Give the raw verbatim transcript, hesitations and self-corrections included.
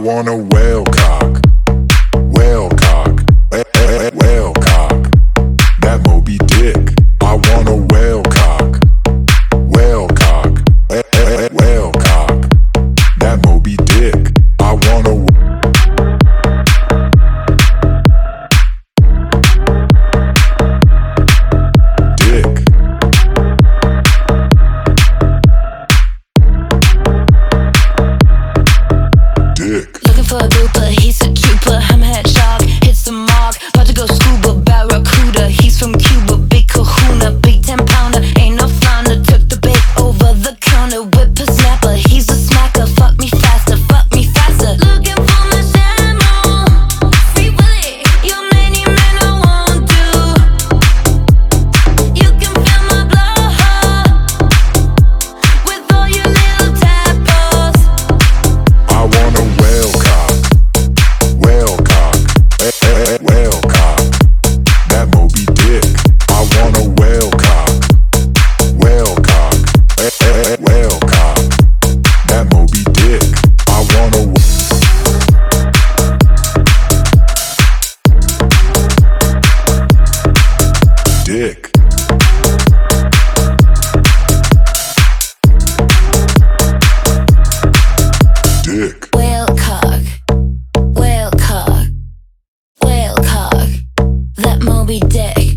want a whale cock, whale cock, whale cock. That Moby Dick. I want a whale cock, whale cock, whale cock. That Moby Dick. I want a dick. Dick. Looking for a duper, he's a trooper. Hammerhead shark, hits the mark. About to go scuba, barracuda. He's from Cuba, big kahuna. Big ten pounder, ain't no flounder. Took the bait over the counter. Whipper snapper, he's a smacker. Fuck me faster, fuck me faster. Looking for my Samuel, Free Willy. You many men I won't do. You can fill my blood with all your little tadpoles. I want a whale cock, whale cock, whale cock. That Moby Dick. I want a whale cock, whale cock, whale cock. That Moby Dick. I want a dick. Dick. Whale cock, whale cock, whale cock. That Moby Dick.